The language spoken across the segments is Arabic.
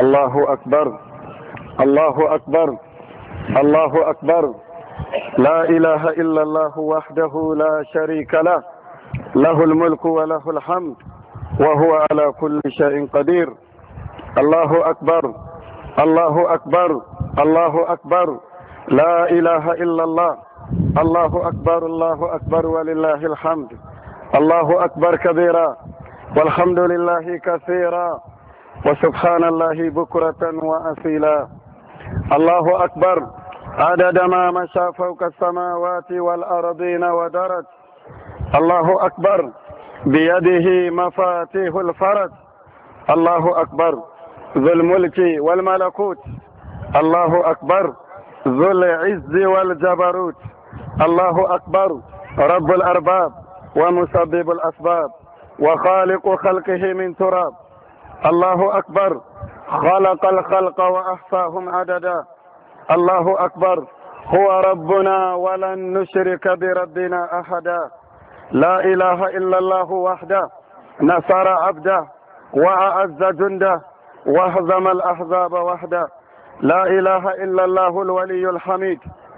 الله أكبر، الله أكبر، الله أكبر. لا إله إلا الله وحده لا شريك له، له الملك وله الحمد وهو على كل شيء قدير. الله أكبر، الله أكبر، الله أكبر. لا إله إلا الله. الله أكبر، الله أكبر ولله الحمد. الله أكبر كبيرا والحمد لله كثيرا وسبحان الله بكرة وأصيلا. الله أكبر عدد ما مشى فوق السماوات والأرضين ودرج. الله أكبر بيده مفاتيح الفرج. الله أكبر ذو الملك والملكوت. الله أكبر ذو العز والجبروت. الله أكبر رب الأرباب ومسبب الأسباب وخالق خلقه من تراب. الله أكبر خلق الخلق وأحصاهم عددا. الله أكبر هو ربنا ولن نشرك بربنا أحدا. لا إله إلا الله وحده نصر عبده وأعز جنده وهزم الأحزاب وحده. لا إله إلا الله الولي الحميد.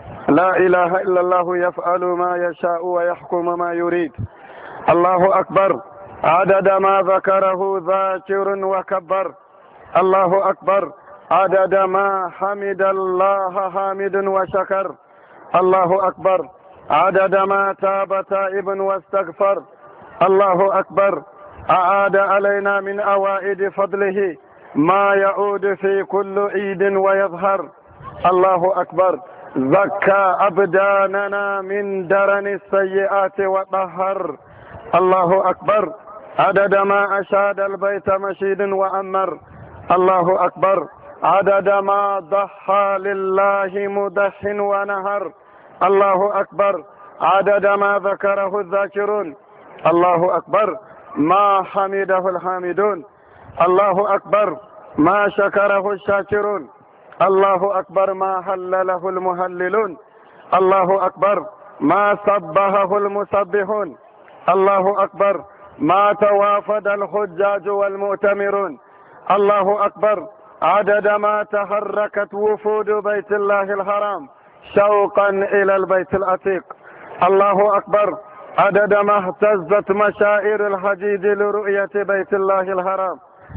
لا إله إلا الله يفعل ما يشاء ويحكم ما يريد. الله أكبر عدد ما ذكره ذاكر وكبر. الله أكبر عدد ما حمد الله حامد وشكر. الله أكبر عدد ما تاب تائب واستغفر. الله أكبر أعاد علينا من أوائد فضله ما يعود في كل عيد ويظهر. الله أكبر زكى أبداننا من درن السيئات وطهر. الله أكبر عدد ما أشاد البيت مشيد وأمر. الله أكبر عدد ما ضحى لله مضح ونهر. الله أكبر عدد ما ذكره الذاكرون. الله أكبر ما حمده الحامدون. الله أكبر ما شكره الشاكرون. الله أكبر ما هلله المهللون. الله أكبر ما سبحه المسبحون. الله أكبر ما توافد الحجاج والمؤتمرون. الله أكبر عدد ما تحركت وفود بيت الله الحرام شوقا إلى البيت العتيق. الله أكبر عدد ما اهتزت مشاعر الحجيج لرؤية بيت الله الحرام.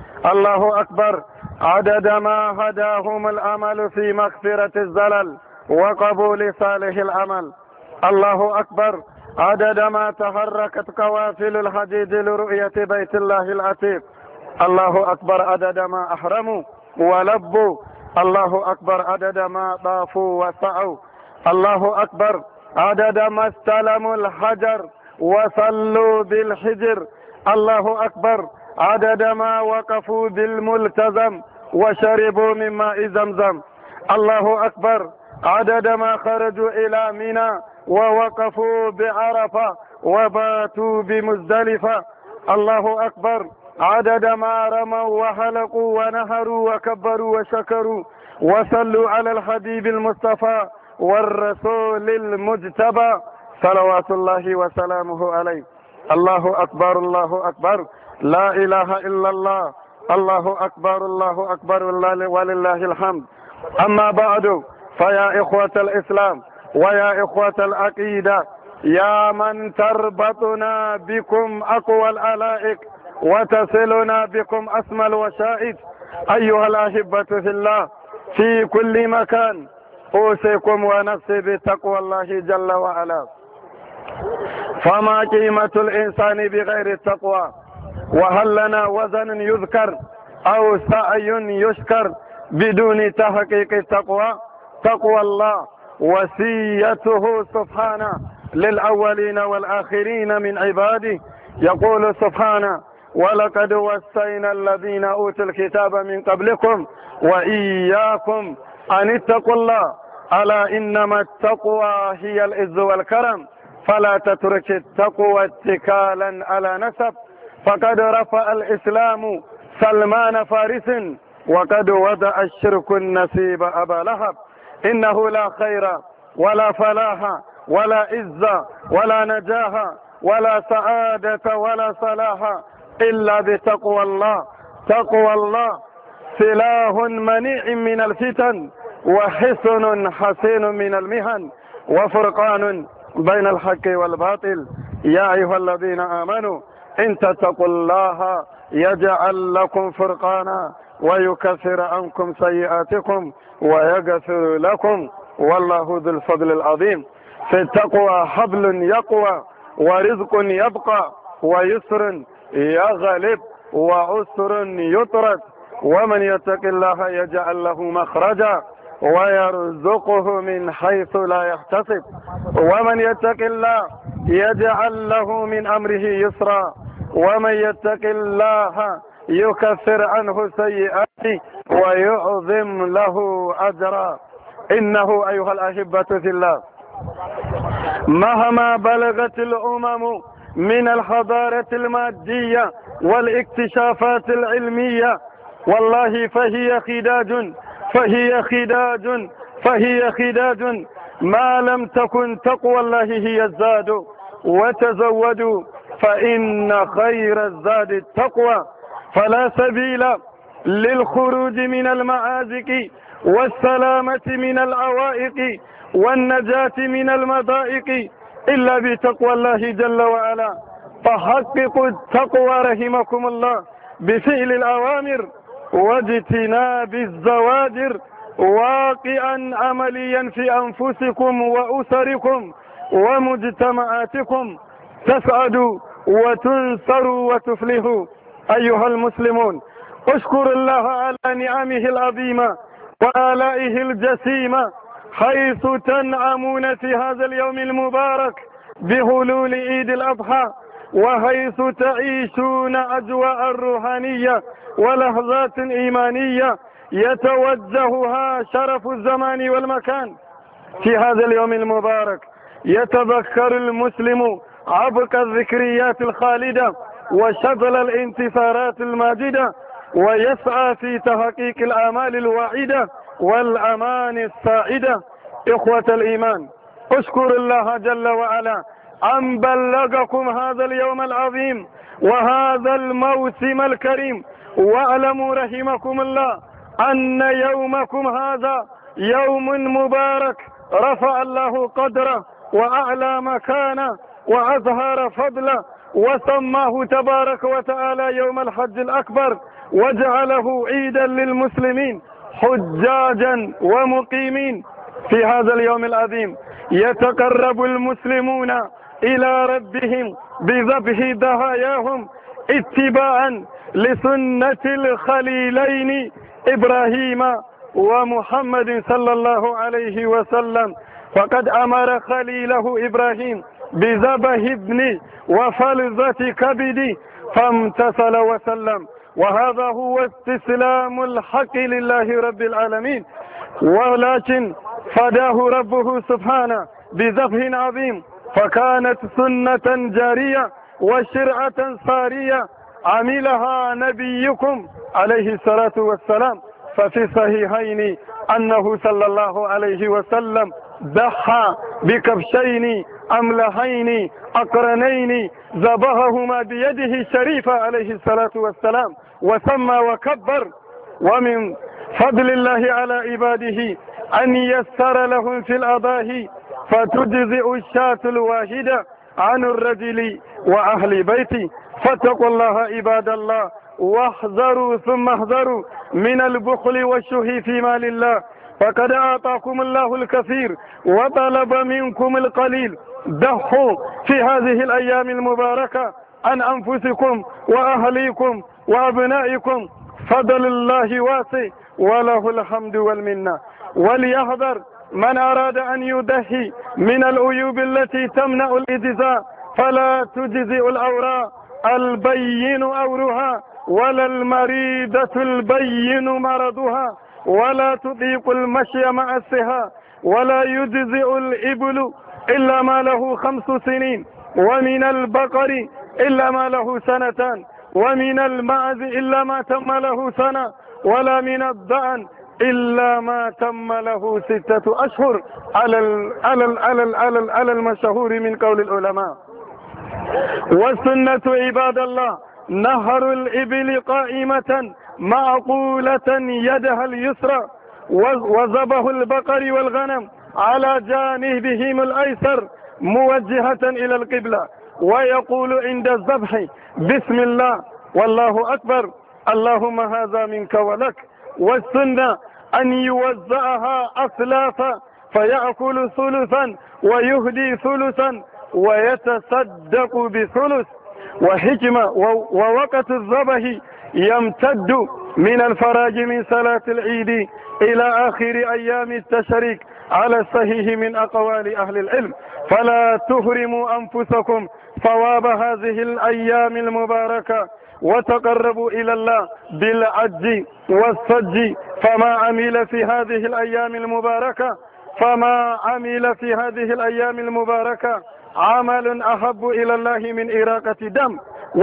الله أكبر عدد ما هداهم الأمل في مغفرة الزلل وقبول صالح العمل. الله أكبر عدد ما تحركت قوافل الحجيج لرؤية بيت الله العتيق. الله أكبر عدد ما أحرموا ولبوا. الله أكبر عدد ما طافوا وسعوا. الله أكبر عدد ما استلموا الحجر وصلوا بالحجر. الله أكبر عدد ما وقفوا بالملتزم وشربوا من ماء زمزم. الله أكبر عدد ما خرجوا إلى منى ووقفوا بعرفة وباتوا بمزدلفة. الله أكبر عدد ما رموا وحلقوا ونهروا وكبروا وشكروا وصلوا على الحبيب المصطفى والرسول المجتبى صلوات الله وسلامه عليه. الله أكبر، الله أكبر، لا إله إلا الله. الله أكبر، الله أكبر ولله الحمد. أما بعد فيا إخوة الإسلام ويا إخوة العقيدة، يا من تربطنا بكم أقوى العلائق وتصلنا بكم أسمى الوشائج، أيها الأحبة في الله في كل مكان، أوصيكم ونفسي بتقوى الله جل وعلا. فما قيمة الإنسان بغير التقوى؟ وهل لنا وزن يذكر أو سعي يشكر بدون تحقيق التقوى؟ تقوى الله وصيته سبحانه للأولين والآخرين من عباده. يقول سبحانه: ولقد وصينا الذين أوتوا الكتاب من قبلكم وإياكم أن اتقوا الله، ألا إنما التقوى هي العز والكرم، فلا تترك التقوى اتكالا على نسب، فقد رفع الإسلام سلمان فارس وقد وضع الشرك النسيب أبا لهب. إنه لا خير ولا فلاح ولا عزة ولا نجاح ولا سعادة ولا صلاح إلا بتقوى الله. تقوى الله سلاح منيع من الفتن، وحصن حسين من المهن، وفرقان بين الحق والباطل. يا أيها الذين آمنوا إن تتقوا الله يجعل لكم فرقانا ويكفر عنكم سيئاتكم ويغفر لكم، والله ذو الفضل العظيم. في التقوى حبل يقوى، ورزق يبقى، ويسر يغلب، وعسر يطرد. ومن يتق الله يجعل له مخرجا ويرزقه من حيث لا يحتسب، ومن يتق الله يجعل له من أمره يسرا، ومن يتق الله يكفر عنه سيئاته ويعظم له أجرا. إنه أيها الأحبة في الله، مهما بلغت الأمم من الحضارة المادية والاكتشافات العلمية، والله فهي خداج ما لم تكن تقوى الله هي الزاد. وتزودوا فإن خير الزاد التقوى. فلا سبيل للخروج من المعازق والسلامة من العوائق والنجاة من المضائق إلا بتقوى الله جل وعلا. فحققوا التقوى رحمكم الله بفعل الأوامر واجتناب الزواجر، واقعا عمليا في أنفسكم وأسركم ومجتمعاتكم، تسعدوا وتنصروا وتفلحوا. أيها المسلمون، اشكروا الله على نعمه العظيمة وآلائه الجسيمة، حيث تنعمون في هذا اليوم المبارك بهلول عيد الأضحى، وحيث تعيشون أجواء الروحانية ولحظات إيمانية يتوجهها شرف الزمان والمكان. في هذا اليوم المبارك يتذكر المسلم عبق الذكريات الخالدة وشغل الانتصارات الماجدة، ويسعى في تحقيق الآمال الواعدة والأمان السائدة. إخوة الإيمان، اشكروا الله جل وعلا أن بلغكم هذا اليوم العظيم وهذا الموسم الكريم، واعلموا رحمكم الله أن يومكم هذا يوم مبارك رفع الله قدره وأعلى مكانه وأظهر فضله، وسماه تبارك وتعالى يوم الحج الأكبر، وجعله عيدا للمسلمين حجاجا ومقيمين. في هذا اليوم العظيم يتقرب المسلمون إلى ربهم بذبح ضحاياهم اتباعا لسنة الخليلين إبراهيم ومحمد صلى الله عليه وسلم. فقد أمر خليله إبراهيم بذبح ابنه وفلذة كبده فامتثل وسلم، وهذا هو استسلام الحق لله رب العالمين. ولكن فداه ربه سبحانه بذبح عظيم، فكانت سنة جارية وشرعة صارية عملها نبيكم عليه الصلاة والسلام. ففي الصحيحين أنه صلى الله عليه وسلم ضحى بكبشين أملحين أقرنين ذبحهما بيده الشريفة عليه الصلاة والسلام وسمى وكبر. ومن فضل الله على عباده أن يسر لهم في الأضاحي فتجزئ الشاة الواحدة عن الرجل وأهل بيته. فاتقوا الله عباد الله، واحذروا ثم احذروا من البخل والشح في مال الله، فقد أعطاكم الله الكثير وطلب منكم القليل. ضحوا في هذه الأيام المباركة عن أنفسكم وأهليكم وأبنائكم، فضل الله واسع وله الحمد والمنة. وليحذر من أراد أن يضحي من العيوب التي تمنع الإجزاء، فلا تجزئ الأوراء البين أورها، ولا المريضة البين مرضها، ولا تطيق المشي مع السها، ولا يجزئ الإبل إلا ما له 5 سنين، ومن البقر إلا ما له 2 سنين، ومن المعز إلا ما تم له 1 سنة، ولا من الضأن إلا ما تم له 6 أشهر على المشهور من قول العلماء. والسنة عباد الله نهر الإبل قائمة معقولة يدها اليسرى وذبح البقر والغنم على جانبهم الأيسر موجهة إلى القبلة، ويقول عند الذبح بسم الله والله أكبر، اللهم هذا منك ولك. والسنة أن يوزعها أثلاثا، فيأكل ثلثا ويهدي ثلثا ويتصدق بثلث. وحكمة ووقت الذبح يمتد من الفراج من صلاة العيد إلى آخر أيام التشريق على الصحيح من أقوال أهل العلم، فلا تهرموا أنفسكم ثواب هذه الأيام المباركة وتقربوا إلى الله بالعج والصج. فما عمل في هذه الأيام المباركة عمل أحب إلى الله من إراقة دم،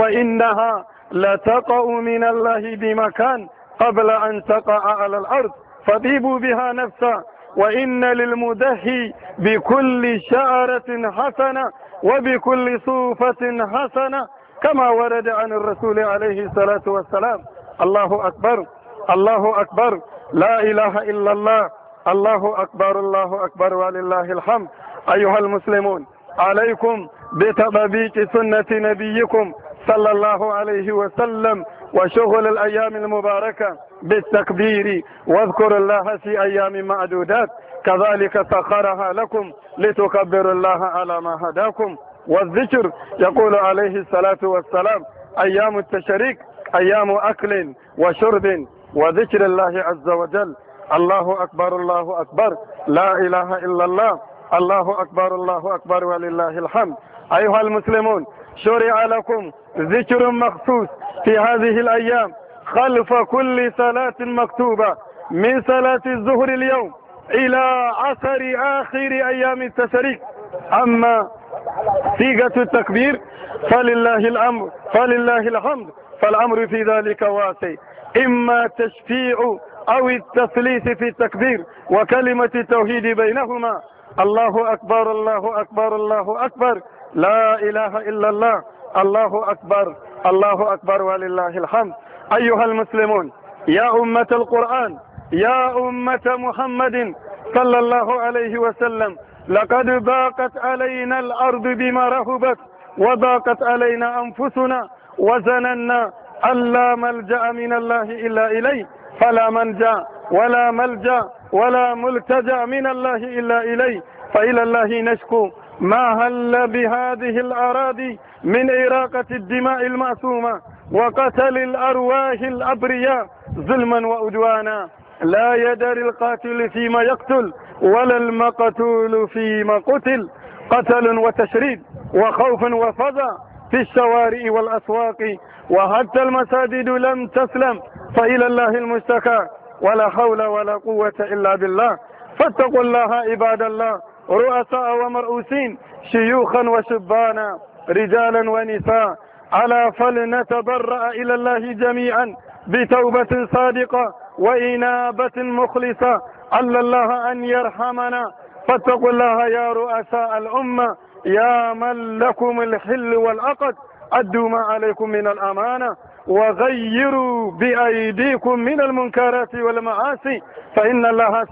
وإنها لتقع من الله بمكان قبل أن تقع على الأرض، فطيبوا بها نفسا. وإن للمدهي بكل شعرة حسنة وبكل صوفة حسنة، كما ورد عن الرسول عليه الصلاة والسلام. الله أكبر، الله أكبر، لا إله إلا الله، الله أكبر، الله أكبر ولله الحمد. أيها المسلمون، عليكم بتطبيق سنة نبيكم صلى الله عليه وسلم وشغل الأيام المباركة بالتكبير، واذكروا الله في أيام معدودات، كذلك سخرها لكم لتكبروا الله على ما هداكم. والذكر يقول عليه الصلاة والسلام أيام التشريق أيام أكل وشرب وذكر الله عز وجل. الله أكبر، الله أكبر، لا إله إلا الله، الله أكبر، الله أكبر ولله الحمد. أيها المسلمون، شرع لكم ذكر مخصوص في هذه الأيام خلف كل صلاة مكتوبة من صلاة الظهر اليوم إلى عصر آخر أيام التشريق. أما صيغة التكبير فلله الأمر، فلله الحمد، فالأمر في ذلك واسع، إما تشفيع أو التثليث في التكبير وكلمة التوحيد بينهما. الله أكبر، الله أكبر، الله أكبر، لا إله إلا الله، الله أكبر، الله أكبر ولله الحمد. أيها المسلمون، يا أمة القرآن، يا أمة محمد صلى الله عليه وسلم، لقد ضاقت علينا الأرض بما رهبت وضاقت علينا أنفسنا وظننا أن لا ملجأ من الله إلا إليه، فلا منجأ ولا ملجأ ولا ملتجأ من الله إلا إليه، فإلى الله نشكو ما هل بهذه الأراضي من إراقة الدماء المعصومة وقتل الأرواح الأبرياء ظلما وعدوانا. لا يدري القاتل فيما يقتل ولا المقتول فيما قتل، قتل وتشريد وخوف وفزع في الشوارع والأسواق، وحتى المساجد لم تسلم، فإلى الله المشتكى، ولا حول ولا قوة إلا بالله. فاتقوا الله عباد الله، رؤساء ومرؤوسين، شيوخا وشبانا، رجالا ونساء، ألا فلنتبرأ إلى الله جميعا بتوبة صادقة وإنابة مخلصة، عل الله أن يرحمنا. فاتقوا الله يا رؤساء الأمة، يا من لكم الحل والعقد، أدوا ما عليكم من الأمانة وغيروا بأيديكم من المنكرات والمعاصي، فإن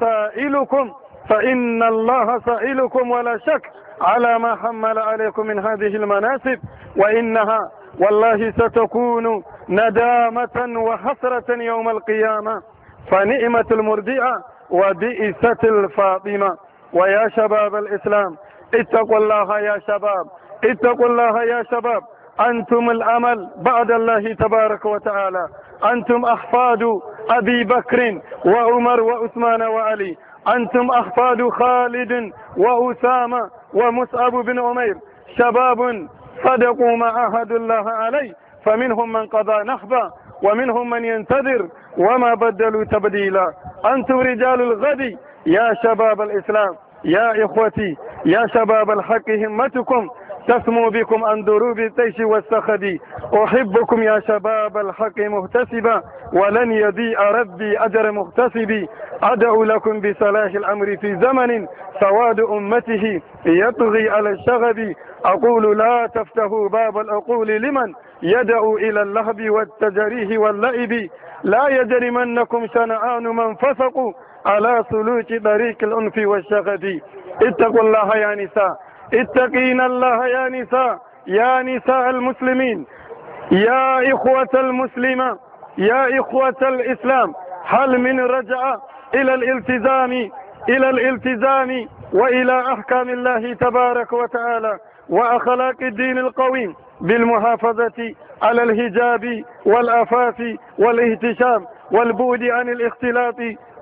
الله سائلكم ولا شك على ما حمل عليكم من هذه المناسب، وإنها والله ستكون ندامة وحسرة يوم القيامة، فنعمة المرضعة وبئسة الفاطمة. ويا شباب الإسلام، اتقوا الله يا شباب، اتقوا الله يا شباب، أنتم الأمل بعد الله تبارك وتعالى، أنتم أحفاد أبي بكر وعمر وعثمان وعلي، أنتم أحفاد خالد وأسامة ومصعب بن عمير، شباب صدقوا ما عاهدوا الله عليه، فمنهم من قضى نحبا ومنهم من ينتظر وما بدلوا تبديلا. أنتم رجال الغد يا شباب الإسلام، يا إخوتي يا شباب الحق، همتكم تسمو بكم عن دروب التيش والسخد. أحبكم يا شباب الحق مهتسبا، ولن يضيع ربي أجر مغتسبي. أدعو لكم بصلاح الأمر في زمن سواد أمته يطغي على الشغب. أقول لا تفتحوا باب العقول لمن يدعو إلى اللهب والتجريه واللعب. لا يجرمنكم شنآن من فسقوا على سلوك طريق الأنف والشغب. اتقوا الله يا نساء، اتقين الله يا نساء، يا نساء المسلمين، يا إخوة المسلمة، يا إخوة الإسلام، هل من رجع إلى الالتزام وإلى أحكام الله تبارك وتعالى وأخلاق الدين القويم بالمحافظة على الحجاب والعفاف والاهتشام والبعد عن الاختلاط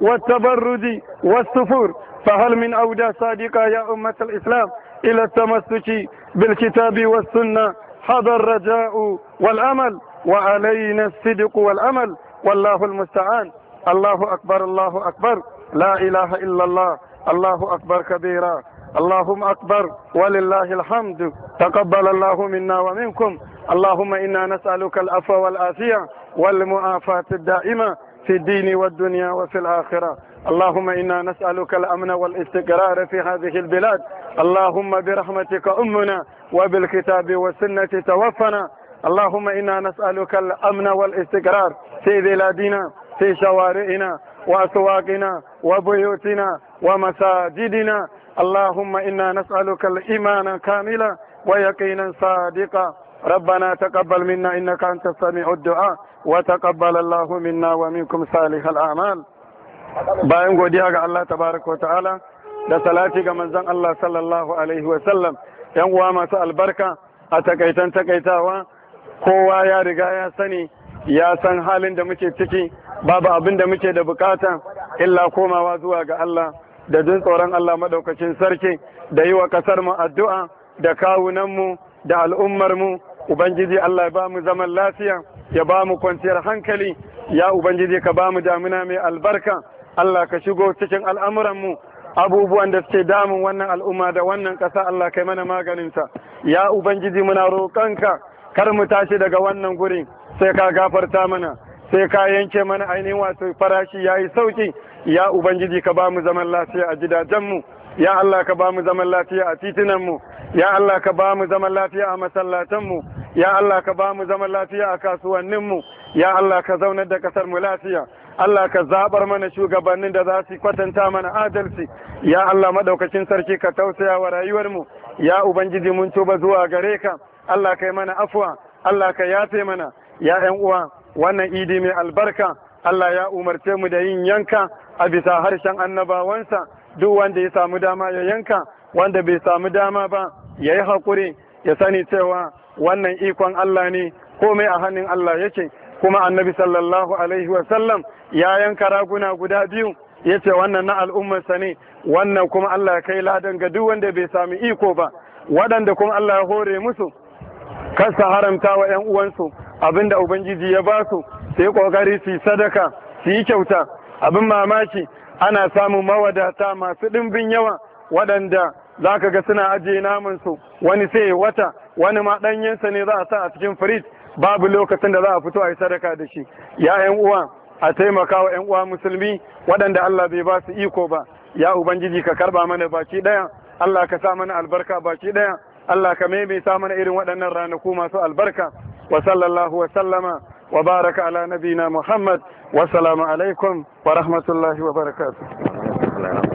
والتبرج والسفور؟ فهل من أودى صادقة يا أمة الإسلام إلى التمسك بالكتاب والسنة؟ هذا الرجاء والأمل، وعلينا الصدق والأمل، والله المستعان. الله أكبر، الله أكبر، لا إله إلا الله، الله أكبر كبيرا، اللهم أكبر ولله الحمد. تقبل الله منا ومنكم. اللهم إنا نسألك العفو والعافية والمعافاة الدائمة في الدين والدنيا وفي الآخرة. اللهم إنا نسألك الأمن والاستقرار في هذه البلاد. اللهم برحمتك أمنا وبالكتاب والسنة توفنا. اللهم إنا نسألك الأمن والاستقرار في بلادنا، في شوارعنا وأسواقنا وبيوتنا ومساجدنا. اللهم إنا نسألك الإيمان كاملا ويقينا صادقا. ربنا تقبل منا إنك أنت السميع الدعاء، وتقبل الله منا ومنكم صالح الأعمال. bayan godiya ga Allah tabaraka wa ta'ala da salati ga manzon Allah sallallahu alaihi wa sallam, yan uwa masu albarka, a takaitawa kowa ya riga ya sani, ya san halin da muke ciki. Babu abin da muke da bukata illa komawa zuwa ga Allah da jin tsoron Allah madaukakin sarki, da yi wa kasar mu addu'a, da kawunan mu, da al'ummar mu. Ubangiji Allah ya ba mu zaman lafiya, ya ba mu kwanciyar hankali. Ya Ubangiji ka ba mu damina mai albarka. Allah ka shigo cikin al'amuranmu, abubuwan da suke damun wannan al'umma da wannan ƙasa, Allah kai mana maganinsa. Ya Ubangiji muna roƙonka, kar mu tashi daga wannan guri sai ka gafarta mana, sai ka yanke mana ainihin wato farashi ya yi sauki. Ya Ubangiji ka ba mu zaman lafiya a gidajenmu, ya Allah ka ba mu zaman lafiya a titunanmu, ya Allah ka ba mu zaman lafiya a masallatanmu, ya Allah ka ba mu zaman lafiya a kasuwanninmu, ya Allah ka zaunar da kasar mu lafiya. Allah ka zabar mana shugabannin da za su kwatanta mana adalci. Ya Allah madaukakin sarki ka tausaya wa rayuwarmu. Ya Ubangiji mun tuba zuwa gare ka, Allah kai mana afwa, Allah ka yafe mana. Ya ƴan uwa, wannan idi mai albarka, Allah ya umarce mu da yin yanka a bisa harshen annabawansa. Duk wanda ya samu dama ya yanka, wanda bai samu dama ba ya yi haƙuri, ya sani cewa wannan ikon Allah ne, komai a hannun Allah yake. Kuma annabi sallallahu alaihi wa sallam ya yanka raguna guda biyu, ya ce wannan na al'ummarsa ne, wannan kuma Allah ya kai ladan ga duk wanda bai sami iko ba. Waɗanda kuma Allah ya hore musu, kasa haramta wa ‘yan uwansu abinda Ubangiji ya ba su, su yi ƙoƙari su yi sadaka, su yi kyauta. Abin mamaki, ana samun mawadata masu ɗimbin yawa waɗanda za ka ga suna ajiye namansu, wani sai wata, wani ma ɗanyensa ne za a sa a cikin firij, babu lokacin da za a fito a yi sadaka da shi. Ya ‘yan uwa, a taimaka wa ‘yan uwa musulmi waɗanda Allah bai ba su iko ba. Ya Ubangiji ka karba mana baki ɗaya, Allah ka sa mana albarka baki ɗaya, Allah ka maimaita mana irin waɗannan ranaku masu albarka. Wa sallallahu wa sallama wa baraka ala nabina Muhammad. Wassalamu alaikum wa rahmatullahi wa barakatuh.